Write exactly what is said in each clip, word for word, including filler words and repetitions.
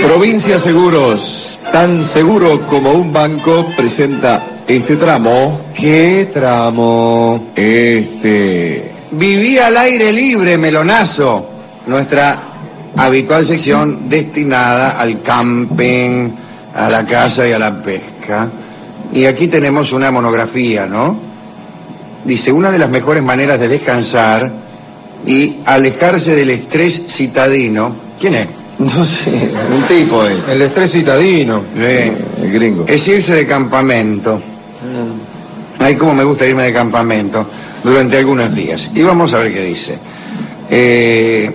Provincia Seguros, tan seguro como un banco, presenta este tramo. ¿Qué tramo? Este... Viví al aire libre, Melonazo, nuestra habitual sección destinada al camping, a la caza y a la pesca. Y aquí tenemos una monografía, ¿no? Dice, una de las mejores maneras de descansar y alejarse del estrés citadino. ¿Quién es? No sé. Un tipo es. El estrés citadino. Eh, El gringo. es irse de campamento. Ay, cómo me gusta irme de campamento durante algunos días. Y vamos a ver qué dice. Eh,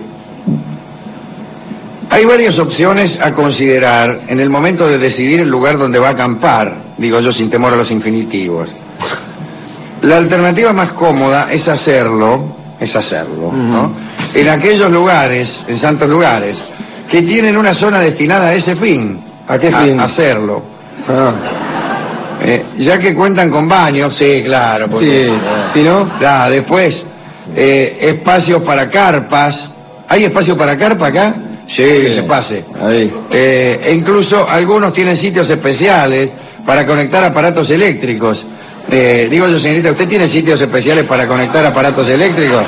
hay varias opciones a considerar en el momento de decidir el lugar donde va a acampar, digo yo sin temor a los infinitivos. La alternativa más cómoda es hacerlo, es hacerlo, ¿no? En aquellos lugares, en santos lugares, que tienen una zona destinada a ese fin. ¿A qué fin? A hacerlo. Ah. Eh, ya que cuentan con baños, sí, claro. Porque, Sí, eh, si no... claro, después, eh, espacios para carpas. ¿Hay espacio para carpa acá? Sí, que se pase. Ahí. Eh, e incluso algunos tienen sitios especiales para conectar aparatos eléctricos. Eh, digo yo, señorita, ¿usted tiene sitios especiales para conectar aparatos eléctricos?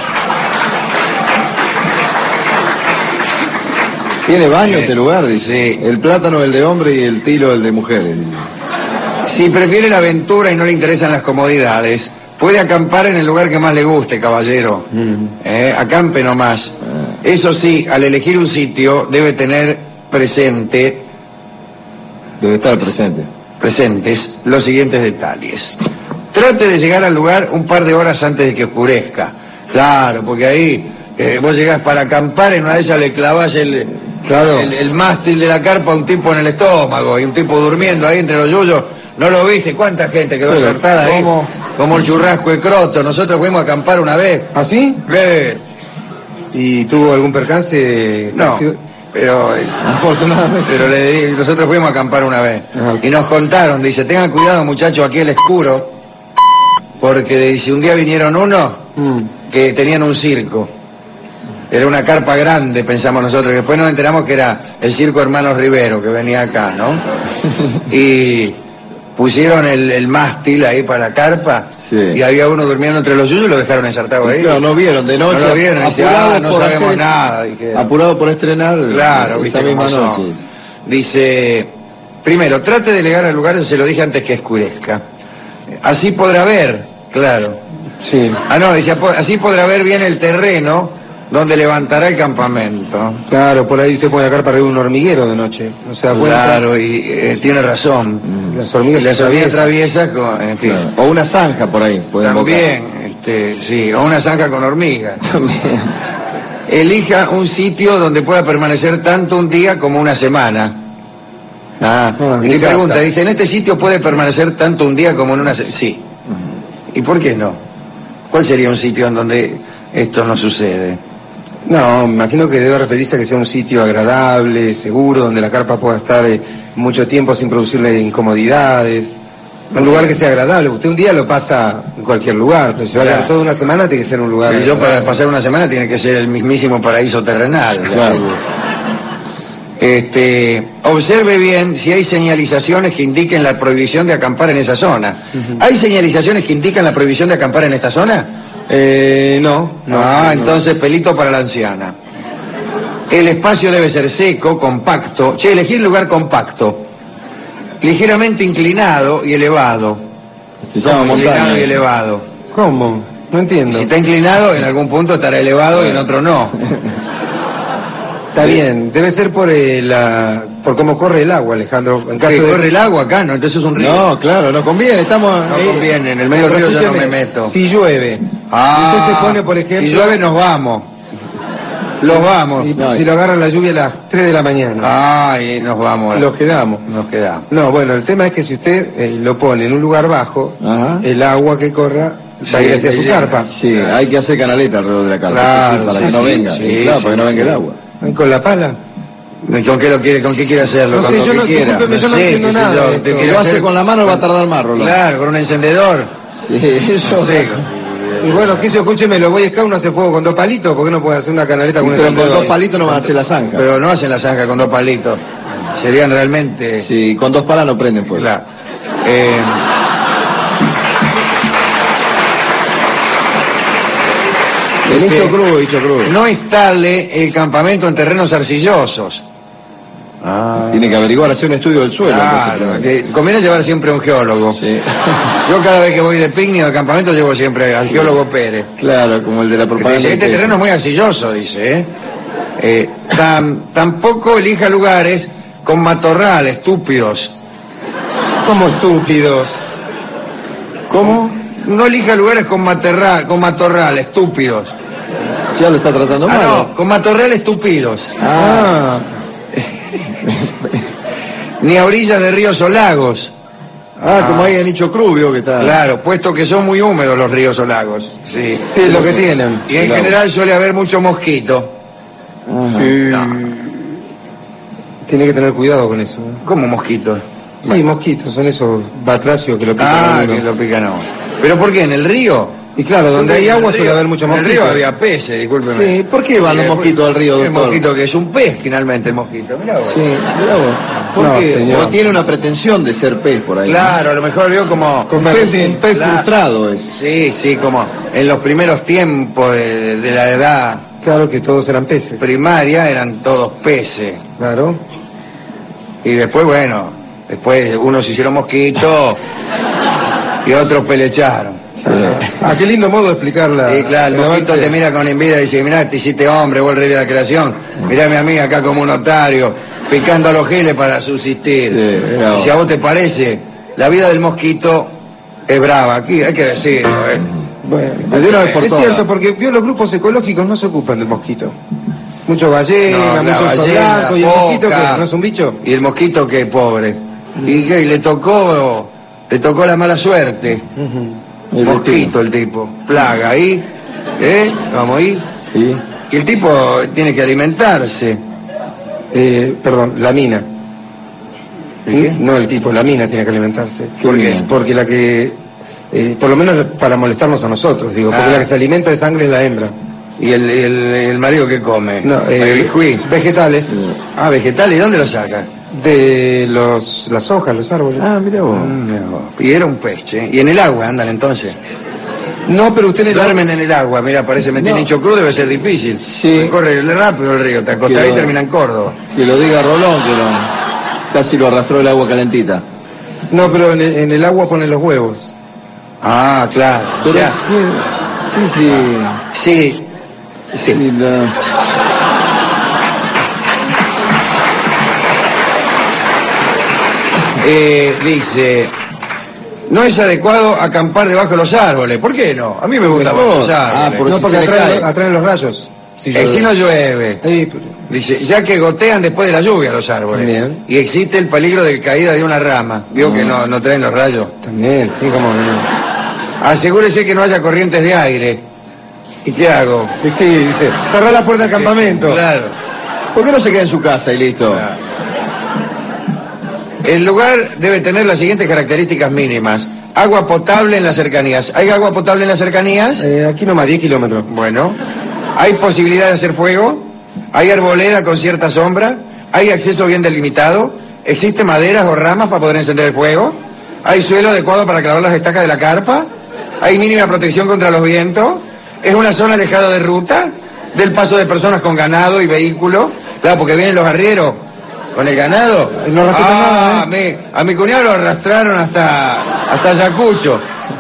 Tiene baño Sí. este lugar, dice. Sí. El plátano el de hombre y el tilo el de mujeres. Dice. Si prefiere la aventura y no le interesan las comodidades, puede acampar en el lugar que más le guste, caballero. Eh, acampe nomás. Eso sí, al elegir un sitio debe tener presente, Debe estar presente. presentes los siguientes detalles. Trate de llegar al lugar un par de horas antes de que oscurezca. Claro, porque ahí eh, vos llegás para acampar, en una de esas le clavás el, Claro. el, el mástil de la carpa a un tipo en el estómago y un tipo durmiendo ahí entre los yuyos. ¿No lo viste? ¿Cuánta gente quedó Pero, sortada ahí? ¿cómo? Como el churrasco de croto. Nosotros fuimos a acampar una vez. ¿Ah, sí? Eh, ¿Y tuvo algún percance? no, pero... eh, Afortunadamente. Pero le di- nosotros fuimos a acampar una vez. Ah. Y nos contaron, dice, tengan cuidado muchachos, aquí el escuro, porque dice, un día vinieron unos Mm. que tenían un circo. Era una carpa grande, pensamos nosotros, y después nos enteramos que era el circo Hermanos Rivero, que venía acá, ¿no? Y pusieron el, el mástil ahí para la carpa, Sí. y había uno durmiendo entre los suyos y lo dejaron ensartado ahí. Claro, no vieron de noche. No lo vieron, dice, apurado ah, no por sabemos hacer- nada, dije. Apurado por estrenar. Claro, esa viste misma cómo son. noche. Dice, primero, trate de llegar al lugar, se lo dije antes que oscurezca. Así podrá ver, claro. Sí. Ah, no, decía, po- así podrá ver bien el terreno donde levantará el campamento. Claro, por ahí usted pone la carpa arriba de un hormiguero de noche. ¿No se da cuenta? Claro, y eh, tiene razón. Mm. Las hormigas Las se hormigas atraviesan. traviesas, con, en fin. Claro. O una zanja por ahí. puede También, este, sí, o una zanja con hormigas. También. Elija un sitio donde pueda permanecer tanto un día como una semana. Ah, Ah, y mi casa. pregunta, dice, ¿en este sitio puede permanecer tanto un día como en una semana? Sí. invocar. ¿Y por qué no? ¿Cuál sería un sitio en donde esto no sucede? No, me imagino que debe referirse a que sea un sitio agradable, seguro, donde la carpa pueda estar eh, mucho tiempo sin producirle incomodidades. Un lugar que sea agradable. Usted un día lo pasa en cualquier lugar, pero si va a quedar Claro. toda una semana tiene que ser un lugar... Pero yo para agradable. pasar una semana tiene que ser el mismísimo paraíso terrenal. Claro. Este, observe bien si hay señalizaciones que indiquen la prohibición de acampar en esa zona. Ujú. ¿Hay señalizaciones que indican la prohibición de acampar en esta zona? Eh, no. no ah, no. entonces pelito para la anciana. El espacio debe ser seco, compacto. Che, elegir lugar compacto. Ligeramente inclinado y elevado. Se llama Como inclinado montaña. y elevado. ¿Cómo? No entiendo. Si está inclinado, en algún punto estará elevado y en otro no. Está bien, debe ser por eh, la, por cómo corre el agua, Alejandro. En caso Que de... corre el agua acá, ¿no? Entonces es un río. No, claro, no conviene. Estamos. No ahí. conviene, en el medio del río yo no me meto. Si llueve, Ah, usted se pone, por ejemplo... si llueve nos vamos. Los vamos. y No, si lo agarra la lluvia a las tres de la mañana, Ay, nos vamos. los quedamos. Nos quedamos. No, bueno, el tema es que si usted eh, lo pone en un lugar bajo, Ajá. el agua que corra Sí, va a ir hacia sí, su sí. carpa. Sí, hay que hacer canaleta alrededor de la carpa. Claro, sí, para sí, que no sí, venga. sí, claro, sí, para que no venga sí. el agua. ¿Con la pala? ¿Con qué lo quiere, con qué quiere hacerlo? No con sé, lo yo que no- quiera. discúlpeme, yo no sé, entiendo qué sé nada yo, de usted esto. quiere Si lo hace hacer- con la mano va a tardar más, Rolando. Claro, con un encendedor. Sí, eso. Sí. Y bueno, que yo, escúcheme, los Boy Scouts no hace fuego con dos palitos, ¿por qué no puede hacer una canaleta con un Pero con encendedor? dos palitos no van a hacer la zanja. Pero no hacen la zanja con dos palitos. serían realmente... Sí, con dos palas no prenden fuego. Claro. Eh... Dicho crudo, dicho crudo. No instale el campamento en terrenos arcillosos. Ah. Tiene que averiguar, hacer un estudio del suelo. Claro, que conviene llevar siempre a un geólogo. Sí. Yo cada vez que voy de picnic al campamento llevo siempre al geólogo Pérez. Claro, como el de la propaganda. Dice, este terreno es muy arcilloso, dice. ¿eh? Eh, tam, tampoco elija lugares con matorral, estúpidos. ¿Cómo estúpidos? ¿Cómo? No elija lugares con matorral, con matorral, estúpidos. Ya lo está tratando Ah, mal. no, con matorral estúpidos. Ah. Ni a orillas de ríos o lagos. Ah, Ah. como ahí en Nicho Cruz, que está. Claro, puesto que son muy húmedos los ríos o lagos. Sí. Sí, lo que tienen. Y en Claro. general suele haber mucho mosquito. Ajá. Sí. No. Tiene que tener cuidado con eso. ¿eh? ¿Cómo mosquitos? Sí, mosquitos, son esos batracios que lo pican. Ah, a uno. que lo pican a uno. ¿Pero por qué? ¿En el río? Y claro, donde hay agua suele haber muchos En el mosquitos. río había peces, discúlpeme. Sí, ¿por qué van los mosquitos al río, El doctor? mosquito que es un pez, finalmente, el mosquito. Mirá vos. Sí, mirá vos. ¿Por No, qué? señor. O tiene una pretensión de ser pez por ahí. Claro, a lo mejor vio como... Un pez, un pez Claro. frustrado es. Sí, sí, como en los primeros tiempos de, de la edad Claro que todos eran peces. primaria eran todos peces. Claro. Y después, bueno, después unos hicieron mosquitos y otros pelecharon. Ah, qué lindo modo de explicarla. Y claro, el mosquito te mira con envidia y dice, mirá, te hiciste hombre, vos el rey de la creación. Mirame a mí acá como un notario, picando a los giles para subsistir. Sí, mirá vos. Y si a vos te parece, la vida del mosquito es brava. Aquí hay que decirlo, ¿eh? Bueno, De una vez por es todas. cierto, porque vio los grupos ecológicos no se ocupan del mosquito. Mucho ballena, No, mucho la oso ballena, blanco, y el mosquito foca. que no es un bicho. Y el mosquito que pobre. Y que le tocó, le tocó la mala suerte. El Mosquito el tipo, plaga ahí, ¿eh? Vamos ahí. Sí. Y el tipo tiene que alimentarse. Eh, perdón, la mina. ¿El qué? No el tipo, la mina tiene que alimentarse. ¿Por qué? Porque la que, eh, por lo menos para molestarnos a nosotros, digo, porque Ah. la que se alimenta de sangre es la hembra. ¿Y el, el, el marido qué come? No, eh, el juí. vegetales, Ah, vegetal, ¿y dónde lo saca? de los, las hojas, los árboles. Ah, mira vos. Mm, mira vos. Y era un peche. ¿Y en el agua andan entonces? No, pero usted le Duermen en el agua, mira, parece meter No. Nicho Cruz, debe ser difícil. Sí. Corre rápido el río, te acostás Que y lo- termina en Córdoba. Que lo diga Rolón, que lo, casi lo arrastró el agua calentita. No, pero en el, en el agua ponen los huevos. Ah, claro. O Pero, sea, sí, sí. sí, sí. Sí, la- Eh, dice, no es adecuado acampar debajo de los árboles. ¿Por qué no? A mí me gusta Pero- los ah, árboles. por No, si porque se le atraen, cae. atraen los rayos. Si Eh, si no llueve. Sí, pero- Dice, ya que gotean después de la lluvia los árboles. Bien. Y existe el peligro de caída de una rama. Vio que no, no traen los rayos. También, sí, como que no. Asegúrese que no haya corrientes de aire. ¿Y qué hago? Sí, sí, dice, cerrá la puerta del campamento. Claro. ¿Por qué no se queda en su casa y listo? El lugar debe tener las siguientes características mínimas. Agua potable en las cercanías. ¿Hay agua potable en las cercanías? Eh, aquí nomás, diez kilómetros. Bueno. ¿Hay posibilidad de hacer fuego? ¿Hay arboleda con cierta sombra? ¿Hay acceso bien delimitado? ¿Existe maderas o ramas para poder encender el fuego? ¿Hay suelo adecuado para clavar las estacas de la carpa? ¿Hay mínima protección contra los vientos? ¿Es una zona alejada de ruta? ¿Del paso de personas con ganado y vehículo? Claro, porque vienen los arrieros con el ganado. No respetan Ah, nada, ¿eh? a, mi, a mi cuñado lo arrastraron hasta, hasta Ayacucho.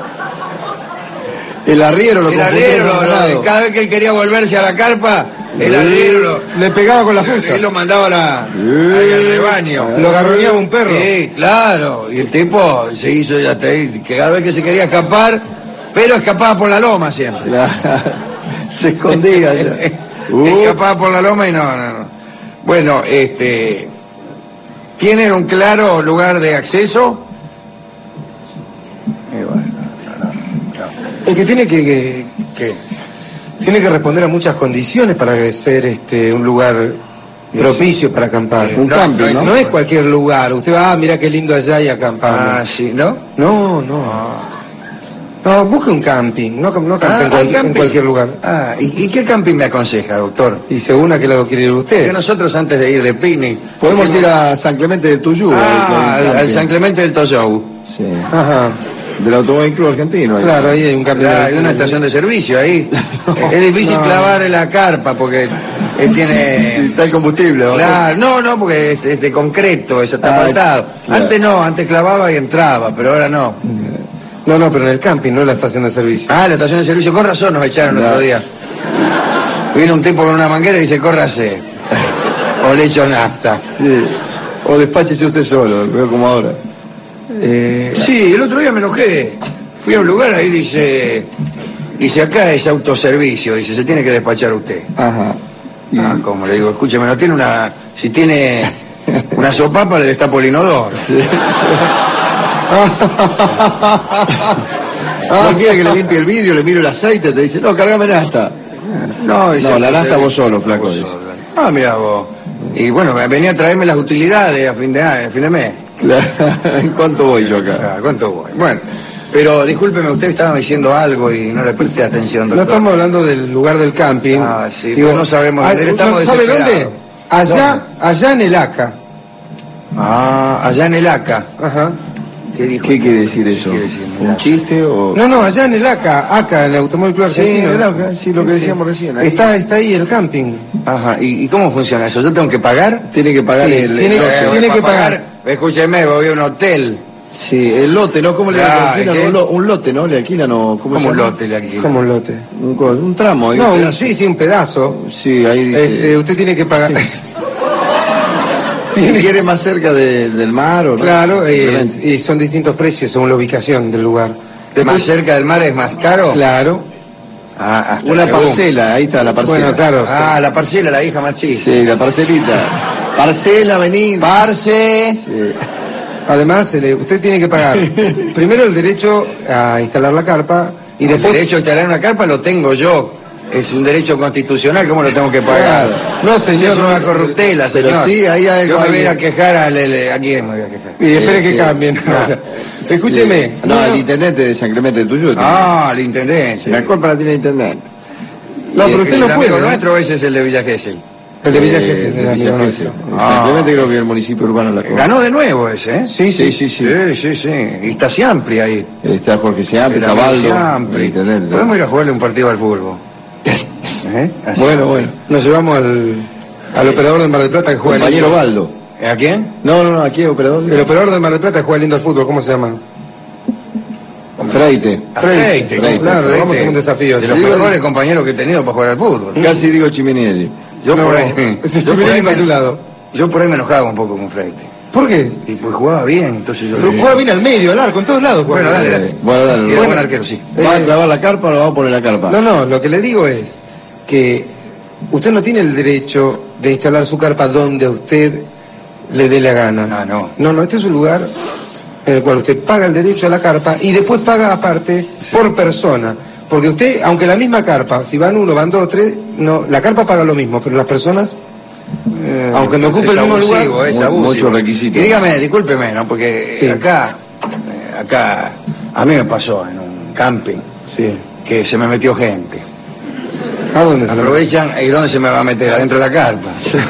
El arriero lo El confundieron arriero, con lo- ganado. cada vez que él quería volverse a la carpa, el arriero lo, Le pegaba con la fusta. él lo mandaba a la, Eh. al rebaño. Lo garroñaba un perro. Sí, claro. Y el tipo se hizo ya hasta ahí, que cada vez que se quería escapar, pero escapaba por la loma siempre. La- Se escondía ya. Uh, Escapaba por la loma y no, no, no. Bueno, este... ¿Tienen un claro lugar de acceso? Y bueno, no, no, no. El que tiene que, que- ¿Qué? tiene que responder a muchas condiciones para ser este un lugar propicio para acampar. Un camping, no, ¿no? es cualquier lugar. Usted va, ah, mira qué lindo allá y acampamos. Ah, sí, ¿no? No, no. No, busque un camping, no, no campe Ah, en, cual- ¿hay camping? en cualquier lugar. Ah, ¿y, y qué camping me aconseja, doctor? Y según a qué lado quiere ir usted. Que nosotros antes de ir de picnic... Podemos fuimos- ir a San Clemente de Tuyú. Ah, al- al, al San Clemente del Toyou. Sí. Ajá, Del Automóvil Club Argentino. ahí. claro, ahí hay un camping. Claro, hay una estación de servicio ahí. Es difícil No. clavar la carpa porque él tiene... Está el combustible, ¿no? Claro, no, no, porque es, es de concreto, eso está Ah, apartado. claro. Antes no, antes clavaba y entraba, pero ahora no. No, no, pero en el camping, no en la estación de servicio. Ah, la estación de servicio, con razón nos echaron el Ya. otro día. Vino un tipo con una manguera y dice, córrase. O le echo nafta. Sí. O despáchese usted solo, veo como ahora. Eh, Sí, el otro día me enojé. Fui a un lugar ahí, dice... Dice, acá es autoservicio, dice, se tiene que despachar usted. Ajá. Y- Ah, como le digo, escúcheme, no tiene una... Si tiene una sopapa, le destapo el inodoro. No quiere que le limpie el vidrio, le miro el aceite, te dice, no, cargame nafta. No, No, la nafta vos solo, flaco. Vos dice. solo. Ah, mira vos. Y bueno, venía a traerme las utilidades a fin de año, a fin de mes. Claro. ¿En cuánto voy yo acá? Ah, ¿cuánto voy? Bueno, pero discúlpeme, usted estaba diciendo algo y no le presté atención, no doctor. estamos hablando del lugar del camping. Ah, sí, pero no sabemos ah, dónde, estamos ¿sabe dónde? desesperados. Allá, allá en el A C A. Ah, allá en el A C A. Ajá. ¿Qué dijo? ¿Qué quiere decir eso? ¿Qué quiere decir? ¿Un chiste o...? No, no, allá en el A C A, A C A, en el Automóvil Club Sí, Argentino. en el A C A, sí, lo que decíamos recién, ahí. Está, está ahí el camping. Ajá, ¿Y, ¿y cómo funciona eso? ¿Yo tengo que pagar? Tiene que pagar Sí, el, tiene el que- lote. tiene para que pagar. Escúcheme, voy a un hotel. Sí, el lote, ¿no? ¿Cómo le Ah, alquilan? ¿qué? Un, lo- un lote, ¿no? ¿Le alquilan o...? ¿Cómo, Como se un llama? lote le alquilo. Como un lote. Un, co- un tramo. ahí, No, un un- pedazo. sí, sí, un pedazo. Sí, ahí dice... Este, usted tiene que pagar. ¿Quiere quiere más cerca de- del mar o no? Claro, eh, Simplemente. y son distintos precios según la ubicación del lugar. ¿Más cerca del mar es más caro? Claro. Ah, hasta Una según. parcela, ahí está la parcela. Bueno, claro. Ah, la parcela, la hija más chica. Sí, la parcelita. Parcela, vení. Parce. Sí. Además, se le- usted tiene que pagar primero el derecho a instalar la carpa y Y después... el derecho a instalar una carpa lo tengo yo. Es un derecho constitucional, ¿cómo lo tengo que pagar? Claro. No, Si señor, es una no, corruptela, pero señor. sí, ahí hay Yo algo me voy a ir ahí. a quejar al... el- ¿A quién me voy a quejar? Y espere que Este, cambien. claro. Escúcheme. Sí. No, el intendente de San Clemente de Tuyú. Ah, el intendente. La culpa la tiene el intendente. No, pero ¿Y usted el no amigo puede, ¿no? nuestro ese es el de Villa Gesell? El de Villa Eh, Gesell, el de amigo Villa nuestro. Gesell. En Ah. San Clemente creo que el municipio urbano la cosa. Ganó de nuevo ese, ¿eh? Sí, sí, sí, sí. Sí, sí, sí. Y está Siampri ahí. Está Jorge Seample, El está amigo Baldo, Siampri. el intendente. Podemos ir a jugarle un partido al fútbol. ¿Eh? Así. Bueno, bueno. Nos llevamos al, al operador de Mar del Plata que juega Compañero lindo. Baldo. ¿A quién? No, no, no, aquí es operador. El operador de Mar del Plata que juega lindo al fútbol, ¿cómo se llama? Freite. A Freite, Freite. Claro, Freite. vamos a un desafío. De los Digo, mejores compañeros que he tenido para jugar al fútbol. Casi digo Chiminieri. Yo No, por ahí, ese yo por ahí Chiminieri a tu me, lado. yo por ahí me enojaba un poco con Freite. ¿Por qué? Y pues jugaba bien, entonces yo... Pero juega bien al medio, al arco, en todos lados juega. Bueno, dale, dale. Bueno, dale. Y era Bueno, buen arquero, sí. ¿Va a clavar la carpa o no va a poner la carpa? No, no, lo que le digo es que usted no tiene el derecho de instalar su carpa donde a usted le dé la gana. Ah, no. No, no, este es un lugar en el cual usted paga el derecho a la carpa y después paga aparte por persona. Porque usted, aunque la misma carpa, si van uno, van dos, tres, no, la carpa paga lo mismo, pero las personas, Eh, aunque no ocupe es el mismo abusivo, lugar, es mu- abusivo. muchos requisitos. Y dígame, discúlpeme, ¿no? Porque Sí. acá, eh, acá, a mí me pasó en un camping sí. que se me metió gente. ¿A dónde se Aprovechan, ¿y dónde se me va a meter? Adentro de la carpa.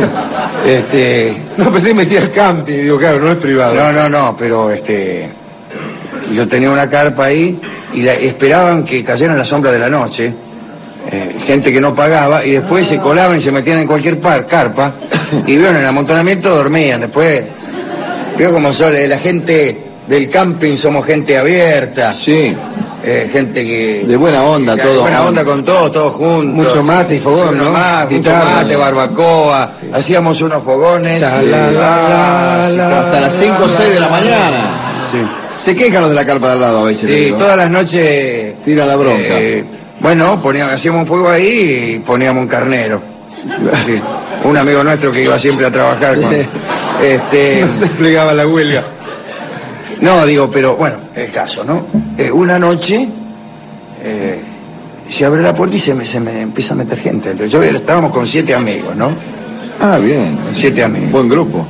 este, No, pensé que me decía el camping, digo, claro, no es privado. no, no, no, pero este, yo tenía una carpa ahí y la- esperaban que cayera la sombra de la noche. Eh, gente que no pagaba y después se colaban y se metían en cualquier par, carpa y vieron en el amontonamiento dormían. Después veo como son eh, la gente del camping, somos gente abierta, Sí. eh, gente que De buena onda, que- todo. buena onda con todos, todos juntos. Mucho mate y fogón, Sí, ¿no? más, mucho Guitarra. mate, barbacoa, hacíamos unos fogones. La, Sí. la, la, Ah, sí, la, Hasta las cinco o seis de la mañana. Sí. Se quejan los de la carpa de al lado a veces. Sí, digo. todas las noches. Tira la bronca. eh, bueno, poníamos, hacíamos un fuego ahí y poníamos un carnero. Sí, un amigo nuestro que iba siempre a trabajar con. Este, No se plegaba la huelga. no, digo, pero bueno, el caso, ¿no? Eh, una noche eh, se abre la puerta y se me, se me empieza a meter gente. Entonces, yo estábamos con siete amigos, ¿no? Ah, bien. Siete amigos. Buen grupo.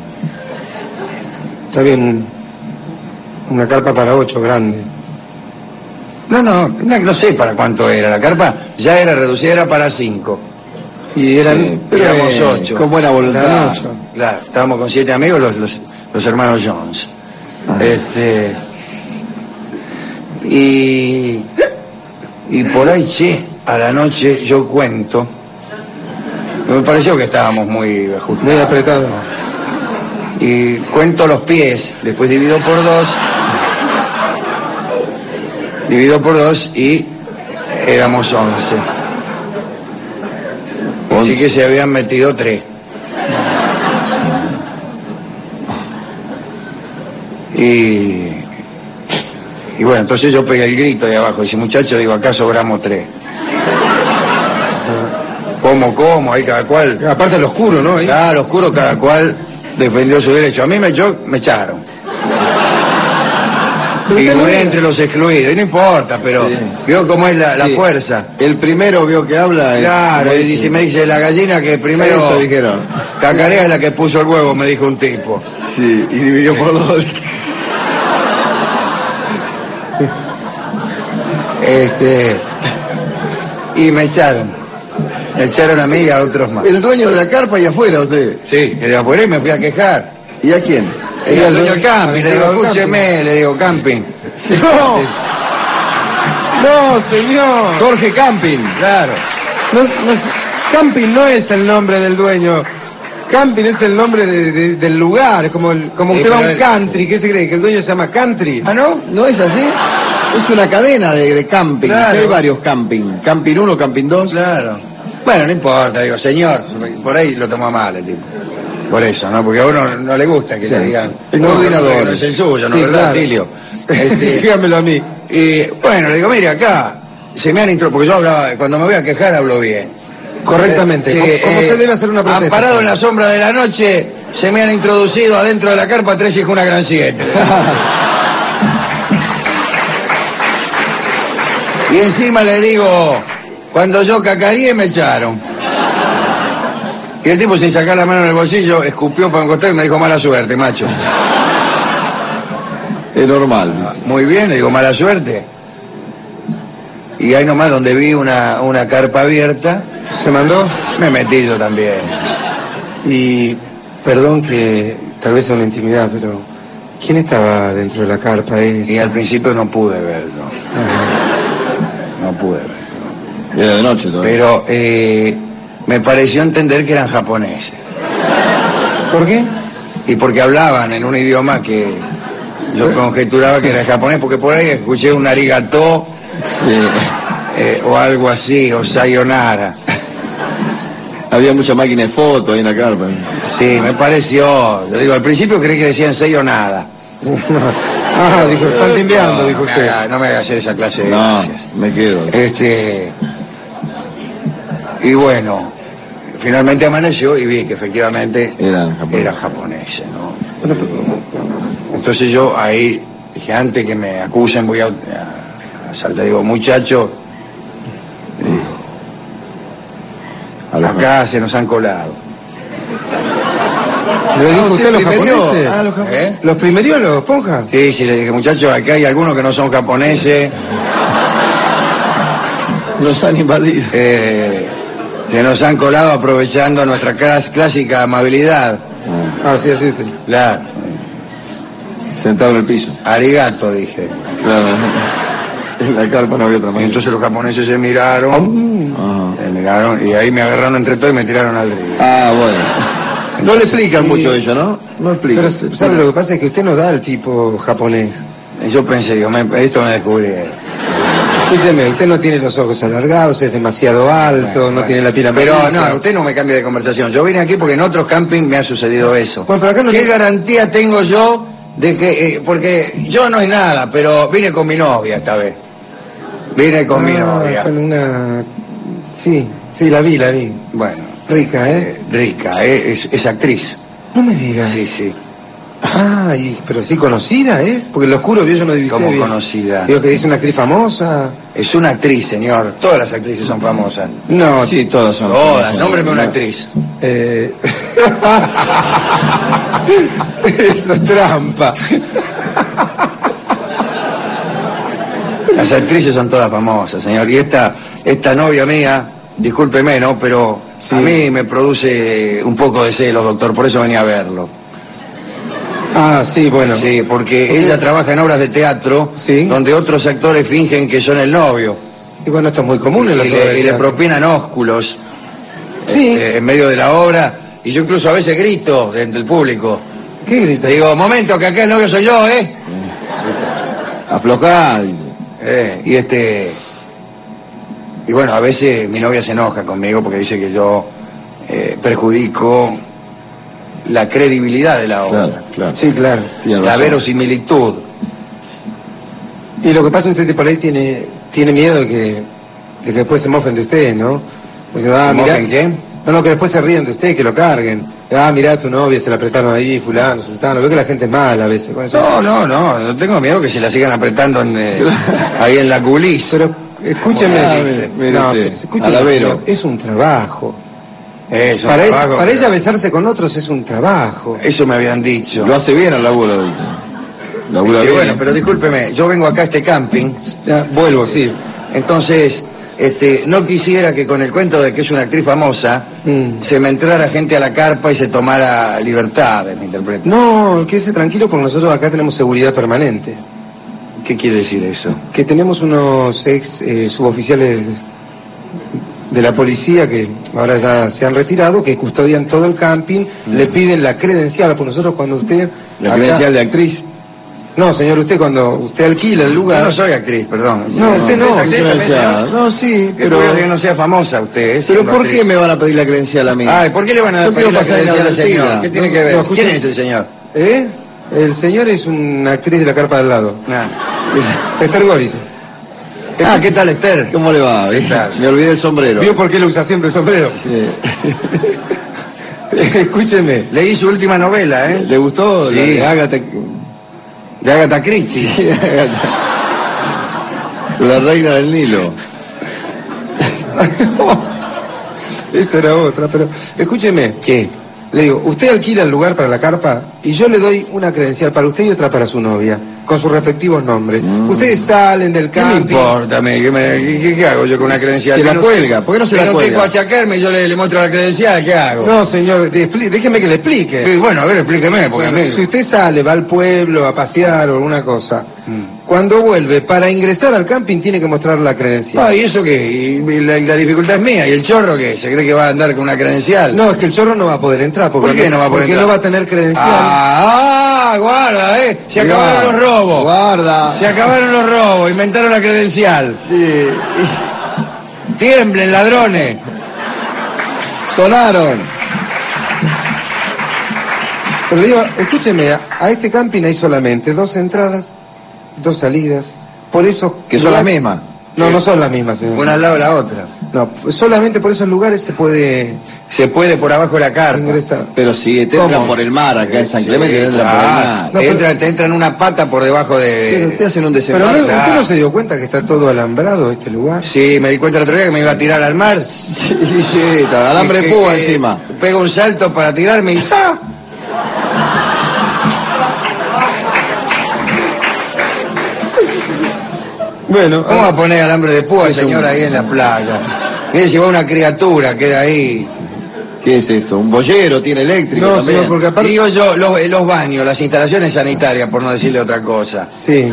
Está bien, una carpa para ocho, grande. No, no, no, no sé para cuánto era. La carpa ya era reducida, era para cinco. Y eran, Sí, pero éramos eh, ocho. Con buena voluntad. Claro, estábamos con siete amigos, los, los, los hermanos Jones. Ah. Este. Y. Y por ahí, che, a la noche yo cuento. Me pareció que estábamos muy ajustados. Muy apretado. Y cuento los pies, después divido por dos. Divido por dos y éramos once. Así que se habían metido tres. Y, y bueno, entonces yo pegué el grito de abajo. Dice, muchacho, digo, acá sobramos tres. ¿Cómo, cómo? Ahí cada cual. Aparte lo oscuro, ¿no? Ahí. Claro, oscuro, cada cual defendió su derecho. A mí me, yo, me echaron. Y figuré entre los excluidos. Y no importa, pero Sí. vio cómo es la, la Sí. fuerza. El primero vio que habla. es- Claro, y es- dice, me dice la gallina que primero Eso dijeron. cacarea es la que puso el huevo, me dijo un tipo. Sí, y dividió por dos. Este, y me echaron. Me echaron a mí y a otros más. El dueño de la carpa y afuera usted. Sí, y de afuera y me fui a quejar. ¿Y a quién? Y al dueño del camping, al le digo, dueño del escúcheme, le digo, camping. No, no, señor. Jorge Camping. Claro. No, no es- Camping no es el nombre del dueño. Camping es el nombre de- de- del lugar, como el, como Sí, usted va a pero un el- country, ¿qué se cree? ¿Que el dueño se llama country? ¿Ah, no? ¿No es así? Es una cadena de, de camping. Claro. Hay varios camping. Camping uno, camping dos. Claro. Bueno, no importa, digo, señor, por ahí lo tomó mal el tipo. Por eso, ¿no? Porque a uno no le gusta que Sí, le digan. sí. No, Coordinadores. no es el suyo, ¿no? Sí, ¿Verdad, claro. Tilio? Este, Dígamelo a mí. y bueno, le digo, mire, acá se me han introducido, porque yo hablaba, cuando me voy a quejar hablo bien. Correctamente. Sí, como como eh, usted debe hacer una protesta. Amparado en la sombra de la noche, se me han introducido adentro de la carpa tres hijos, una gran siete. Y encima le digo, cuando yo cacareé me echaron. Y el tipo sin sacar la mano en el bolsillo escupió para un costado y me dijo, mala suerte, macho. Es normal. Muy bien, le digo, mala suerte. Y ahí nomás donde vi una, una carpa abierta, ¿Se mandó? me metí yo también. Y perdón que tal vez sea una intimidad, pero ¿quién estaba dentro de la carpa ahí? Y al principio no pude verlo. No pude verlo. Era de noche todavía. Pero eh, me pareció entender que eran japoneses. ¿Por qué? Y porque hablaban en un idioma que yo conjeturaba que era japonés, porque por ahí escuché un arigato Sí. eh, o algo así, o sayonara. Había mucha máquina de fotos ahí en la carpa. Sí, me pareció. Yo digo, al principio creí que decían sayonara. Ah, dijo, están timbeando, No, dijo no me usted. haga- no me haga hacer esa clase de No, gracias. me quedo. Este, y bueno, finalmente amaneció y vi que efectivamente Eran japoneses. era japonés, ¿no? Entonces yo ahí dije, antes que me acusen voy a, a, a saltar, digo, muchacho, A los- acá se nos han colado. ¿Le dijo Ah, usted a los usted primerió. japoneses? Ah, los japoneses. ¿Eh? ¿Los primerió los ponjas? Sí, sí, le dije, muchachos, acá hay algunos que no son japoneses, Nos han invadido. eh, que nos han colado aprovechando nuestra clas- clásica amabilidad. Ah, sí, así. sí. Claro, Sentado en el piso. arigato, dije. Claro. En la carpa no había otra Y máquina. entonces los japoneses se miraron, Ajá. se miraron, y ahí me agarraron entre todos y me tiraron al río. Ah, bueno. No le explican Sí. mucho ello, ¿no? No explican. Pero, ¿sabe lo que pasa? Es que usted no da el tipo japonés. Y yo pensé, digo, me- esto me descubrieron. Escúcheme, usted no tiene los ojos alargados, es demasiado alto, Bueno, no bueno. tiene la piel Pero amarilla. no, usted no me cambie de conversación. Yo vine aquí porque en otros camping me ha sucedido eso. Bueno, pero acá no ¿Qué le- garantía tengo yo de que... eh, porque yo no es nada, pero vine con mi novia esta vez. Vine con mi Ah, novia. con una... Sí, sí, la vi, la vi. Bueno. Rica, ¿eh? eh, rica, eh, es, es actriz. No me diga. Sí, sí. Ah, y- pero sí conocida, ¿eh? Porque lo oscuro yo no divisé Como bien. conocida. Digo que dice una actriz famosa. Es una actriz, señor. Todas las actrices son famosas. No, Sí, todas son. Todas. son- Nómbreme una no. actriz. Eh... Eso es trampa. Las actrices son todas famosas, señor. Y esta, esta novia mía, discúlpeme, ¿no? Pero sí, a mí me produce un poco de celos, doctor, por eso venía a verlo. Ah, sí, bueno. Sí, porque ¿por ella trabaja en obras de teatro, sí, donde otros actores fingen que son el novio. Y bueno, esto es muy común en las y, obras le, de y le propinan ósculos, sí, eh, en medio de la obra, y yo incluso a veces grito entre el público. ¿Qué grita? Digo, momento, que acá el novio soy yo, ¿eh? Aflojá. Eh, y este... Y bueno, a veces mi novia se enoja conmigo porque dice que yo eh, perjudico la credibilidad de la obra. Claro, claro. Sí, claro. La verosimilitud. Y lo que pasa es que usted por ahí tiene tiene miedo de que, de que después se mofen de usted, ¿no? Porque, ah, ¿Se mirá, mofen qué? No, no, que después se ríen de usted, que lo carguen. Ah, mirá a tu novia, se la apretaron ahí, fulano, sultano. Veo que la gente es mala a veces. Con eso. No, no, no, no tengo miedo que se la sigan apretando en, eh, ahí en la culisa. Pero escúcheme, Ah, dice. mire, No, mire se- escúcheme, Alavero. señor, es un trabajo. Eso, Para, trabajo, ella, para pero- ella besarse con otros es un trabajo. Eso me habían dicho. Lo hace bien al laburo, dice. Labura Sí, bien. bueno, pero discúlpeme, yo vengo acá a este camping, Ya, vuelvo, sí. entonces, este, no quisiera que con el cuento de que es una actriz famosa, Mm. se me entrara gente a la carpa y se tomara libertades, me interpreta. No, quédese tranquilo porque nosotros acá tenemos seguridad permanente. ¿Qué quiere decir eso? Que tenemos unos ex eh, suboficiales de la policía que ahora ya se han retirado, que custodian todo el camping, Mm. le piden la credencial, porque nosotros cuando usted... La acá- credencial de actriz. No, señor, usted cuando usted alquila el Yo lugar... no soy actriz, perdón. No, usted no, ¿Es actriz usted también, no sea- señor? no, sí, Pero pero- que no sea famosa usted, ¿eh? Pero siendo ¿por actriz. qué me van a pedir la credencial a mí? Ay, ¿por qué le van a Yo pedir quiero la pasar credencial al inadvertida. señor? ¿Qué tiene No, que ver? no, escuche- ¿Quién es el señor? ¿Eh? El señor es una actriz de la carpa del lado. Ah, Esther Goris. Ah, ¿qué tal, Esther? ¿Cómo le va? ¿Qué tal? Me olvidé el sombrero. ¿Vio por qué lo usa siempre el sombrero? Sí. Escúcheme. Leí su última novela, ¿eh? ¿Le gustó? Sí. La de Agatha... De Agatha Christie. Sí, Agatha. La reina del Nilo. Esa era otra, pero escúcheme. ¿Qué? Le digo, usted alquila el lugar para la carpa y yo le doy una credencial para usted y otra para su novia, con sus respectivos nombres. Mm. Ustedes salen del ¿Qué me camping. importa a mí? ¿Qué, me- qué- qué hago yo con una credencial? Se la Que no- cuelga. ¿Por qué no se que la no tengo cuelga? a achacarme y yo le, le muestro la credencial, ¿qué hago? No, señor, de- expli- déjeme que le explique. Sí, bueno, a ver, explíqueme, porque Bueno, a mí... si usted sale, va al pueblo a pasear o alguna cosa, Mm. cuando vuelve, para ingresar al camping tiene que mostrar la credencial. Ah, ¿y eso qué? ¿Y la, la dificultad es mía? ¿Y el chorro qué? ¿Se cree que va a andar con una credencial? No, es que el chorro no va a poder entrar. Porque ¿Por qué no va a poder porque entrar? no va a tener credencial. Ah, ah, guarda, ¿eh? Se acabaron los robos. Guarda. Se acabaron los robos, inventaron la credencial. Sí. Tiemblen, ladrones. Sonaron. Pero le digo, escúcheme, a, a este camping hay solamente dos entradas, dos salidas. Por eso... Que son las mismas. No, no son las mismas, señor. Una al lado de la otra. No, solamente por esos lugares se puede Se puede por abajo de la carpa. ingresar. Pero si te entran ¿Cómo? por el mar acá en San Sí, Clemente, te entran por el claro. mar. No, te, pero- entran, te entran una pata por debajo Pero de... te hacen un Pero desembarco. luego, ¿usted claro. no se dio cuenta que está todo alambrado este lugar? Sí, me di cuenta el otro día que me iba a tirar al mar. Sí, sí, está, alambre Y de que- púa que encima. Pego un salto para tirarme y ¡ah! Bueno, ¿Cómo va ah, a poner alambre de púa, Es señor, un- ahí en la playa? Mire si va una criatura, queda ahí. ¿Qué es esto? ¿Un boyero? ¿Tiene eléctrico no, también? señor, porque aparte... Digo yo, los, eh, los baños, las instalaciones sanitarias, por no decirle otra cosa. Sí.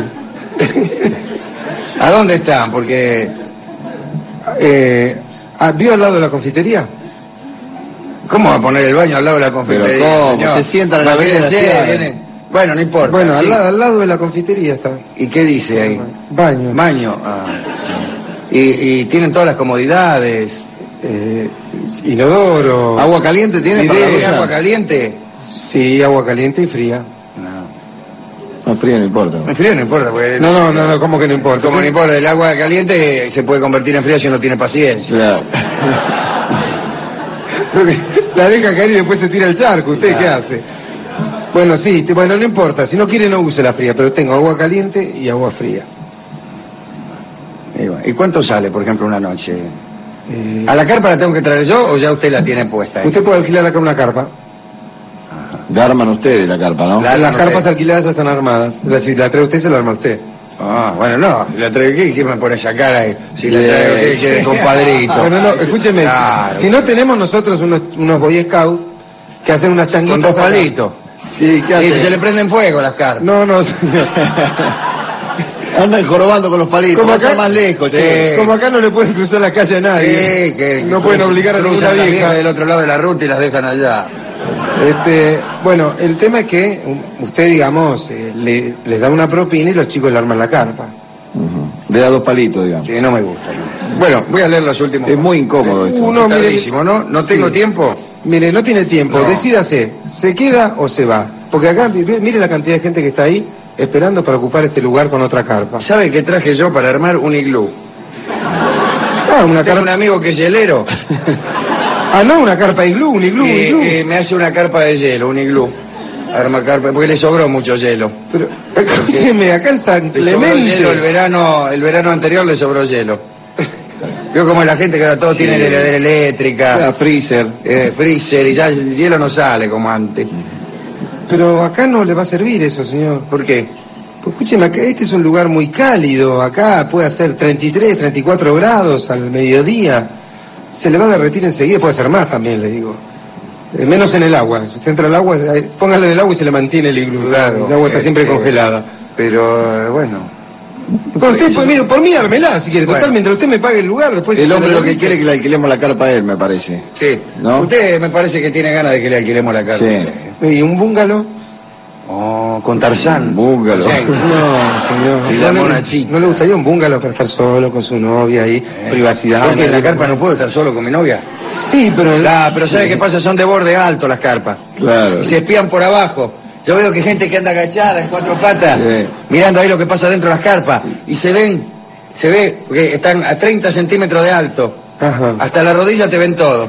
¿A dónde están? Porque... Eh, ah, ¿vio al lado de la confitería? ¿Cómo va a poner el baño al lado de la confitería? Pero ¿cómo? señor? Se sientan en la Bueno, vereda, viene, claro. viene. Bueno, no importa. Bueno, al, sí. la- al lado de la confitería está. ¿Y qué dice ahí? Baño. Baño. Ah. Y, y tienen todas las comodidades. Eh, inodoro. ¿Agua caliente tiene para la Bidé, ¿Tiene ducha? agua caliente? Sí, agua caliente y fría. No. No, frío no importa. En frío no importa, porque... No, no, no, no, ¿cómo que no importa? Como no importa, el agua caliente se puede convertir en fría si uno tiene paciencia. Claro. Porque la deja caer y después se tira al charco. ¿Usted qué Claro. hace? Bueno, sí, te- bueno, no importa. Si no quiere, no use la fría, pero tengo agua caliente y agua fría. Y, bueno, ¿y cuánto sale, por ejemplo, una noche? Eh, ¿A la carpa la tengo que traer yo o ya usted la tiene puesta ahí? usted puede alquilar acá una carpa. Ya arman ustedes la carpa, ¿no? La- Las no carpas sé. alquiladas ya están armadas. La- Si la trae usted, se la arma usted. Ah, bueno, no, la traigo aquí, ¿qué me pone esa cara ahí? Si la traigo aquí, que de compadrito. Bueno, no, escúcheme, Claro. si no tenemos nosotros unos, unos Boy Scouts que hacen unas changuitas... Con dos acá. palitos. Sí, ¿qué Y hace? se le prenden fuego las carpas. No, no, señor. Andan jorobando con los palitos. Como Vaya acá- más lejos, Sí. che. Como acá no le pueden cruzar la calle a nadie. Sí, que no pueden obligar a cruzan ninguna las vieja. viejas del otro lado de la ruta y las dejan allá. Este, bueno, el tema es que um, usted, digamos, eh, le, les da una propina y los chicos le arman la carpa. Ujú. Le da dos palitos, digamos. Sí, no me gusta. no. Bueno, voy a leer los últimos. Es muy incómodo esto. Uno, Está mire, tardísimo, ¿no? ¿No tengo sí. tiempo? Mire, no tiene tiempo, No. decídase, ¿se queda o se va? Porque acá, mi- mire la cantidad de gente que está ahí esperando para ocupar este lugar con otra carpa. ¿Sabe qué traje yo para armar un iglú? Ah, una Tengo un carpa... amigo que es hielero. Ah, no, una carpa iglú, un iglú, un que, iglú. que me hace una carpa de hielo, un iglú. Arma carpa, porque le sobró mucho hielo. Pero, escúcheme, acá en San Le sobró hielo el Clemente... verano, el verano anterior le sobró hielo. Vio como la gente que ahora todos Sí. tienen heladera eléctrica, Ah, freezer. eh, freezer, y ya el hielo no sale como antes. Pero acá no le va a servir eso, señor. ¿Por qué? Pues escúcheme, acá este es un lugar muy cálido, acá puede hacer treinta y tres, treinta y cuatro grados al mediodía. Se le va a derretir enseguida, puede ser más también, le digo. Eh, menos en el agua. Si usted entra al agua, eh, póngale en el agua y se le mantiene el iglú. Claro, El agua está siempre este, congelada. Pero, eh, bueno. Bueno, usted, pues, mire, por mí ármela, si quiere. Bueno. Total, mientras usted me pague el lugar, después... El se hombre le lo que derrite. quiere es que le alquilemos la carpa a él, me parece. Sí. ¿No? Usted me parece que tiene ganas de que le alquilemos la carpa. Sí. ¿Y un búngalo? Oh, con Tarzán. Búngalo. Sí. No, señor. Y la no, le- monachita. ¿No le gustaría un búngalo para estar solo con su novia ahí? Privacidad. Porque en la carpa no puedo estar solo con mi novia. Sí, pero... en la- Ah, pero ¿sabe qué pasa? Son de borde alto las carpas. Claro. Y se espían por abajo. Yo veo que gente que anda agachada en cuatro patas, Sí. mirando ahí lo que pasa dentro de las carpas. Y se ven, se ve, porque están a treinta centímetros de alto. Ajá. Hasta la rodilla te ven todo.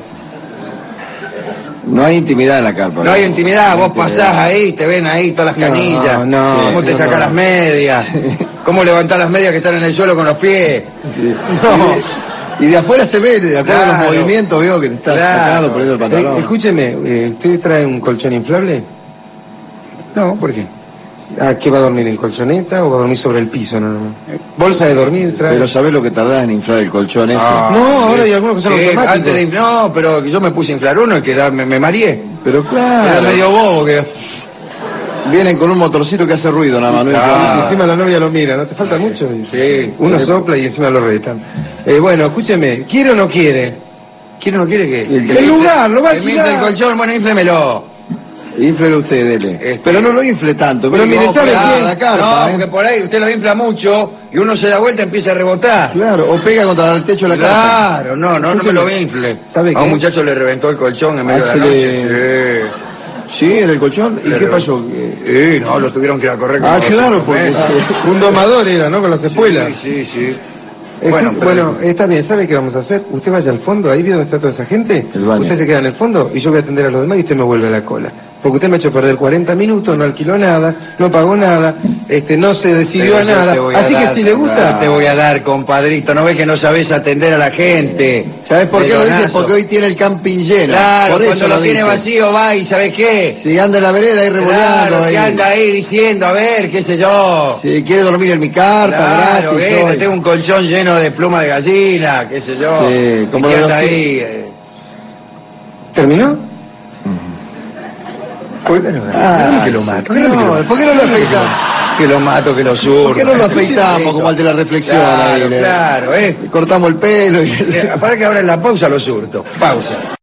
No hay intimidad en la carpa. No hay ¿no? intimidad, vos Intimidad. pasás ahí, te ven ahí todas las No, canillas. no, cómo te sí, sacás no. las medias, cómo levantás las medias que están en el suelo con los pies. Sí. No. Y de afuera se ve, de acuerdo a Claro. los movimientos, veo que te está Claro. sacando, poniendo el Eh, pantalón. escúcheme, eh, ¿usted trae un colchón inflable? No, ¿por qué? ¿A qué va a dormir? ¿En colchoneta o va a dormir sobre el piso? No, no. ¿Bolsa de dormir trae? Pero ¿sabés lo que tardás en inflar el colchón ese? Ah, No, ahora hay algunos que son sí, automáticos. antes de- no, pero yo me puse a inflar uno y que da- me, me mareé. Pero Era claro, medio bobo que... vienen con un motorcito que hace ruido nada más. ¿no? Ah. Y encima la novia lo mira, ¿no te falta mucho? Sí. Uno sopla y encima lo retan. Eh, bueno, escúcheme, ¿quiere o no quiere? ¿Quién no quiere que...? El El lugar, lo va a Que me infle el alquilar. colchón, bueno, inflemelo. Inflelo usted, dele. Este- Pero no lo infle tanto. Pero mire, vamos a ¿sabe pegar quién? la carpa, no, ¿eh? porque por ahí usted lo infla mucho y uno se da vuelta y empieza a rebotar. Claro, o pega contra el techo de la carpa. Claro, no, no, no me lo infle. ¿Sabe A un qué? muchacho le reventó el colchón en medio Ah, de la se noche. le- ¿Sí? ¿En el colchón? ¿Y Le qué reventó. pasó? Sí, no, lo tuvieron que ir a correr. Ah, como claro, cinco porque- meses. Un domador era, ¿no? Con las espuelas. Sí, sí, sí. Eh, Bueno, ju- pero- bueno, está bien, ¿sabe qué vamos a hacer? Usted vaya al fondo, ahí ve dónde está toda esa gente. El baño. Usted se queda en el fondo y yo voy a atender a los demás y usted me vuelve a la cola. Porque usted me ha hecho perder cuarenta minutos, no alquiló nada, no pagó nada, este, no se decidió a Pero yo nada. te voy a Así dar, que si le gusta... te voy a dar, compadrito. ¿No ves que no sabes atender a la gente? ¿Sabes por qué lo dice? Melonazo. Porque hoy tiene el camping lleno. Claro, por eso cuando lo tiene dice. vacío va y ¿sabes qué? Si anda en la vereda ahí revoleando Claro, ahí. que anda ahí diciendo, a ver, qué sé yo. Si quiere dormir en mi carpa, Claro, gratis. que hoy. tengo un colchón lleno de pluma de gallina, qué sé yo. Sí, como y que lo de anda los que- ahí. eh. ¿Terminó? ¿Por qué no? Ah, que lo sí. mato? No, ¿por qué no lo afeitamos? Que lo mato, que lo surro. ¿Por qué no lo afeitamos como al de la reflexión? Claro, ahí, le- claro, eh. Cortamos el pelo y... Eh, Para que ahora en la pausa lo surto. Pausa.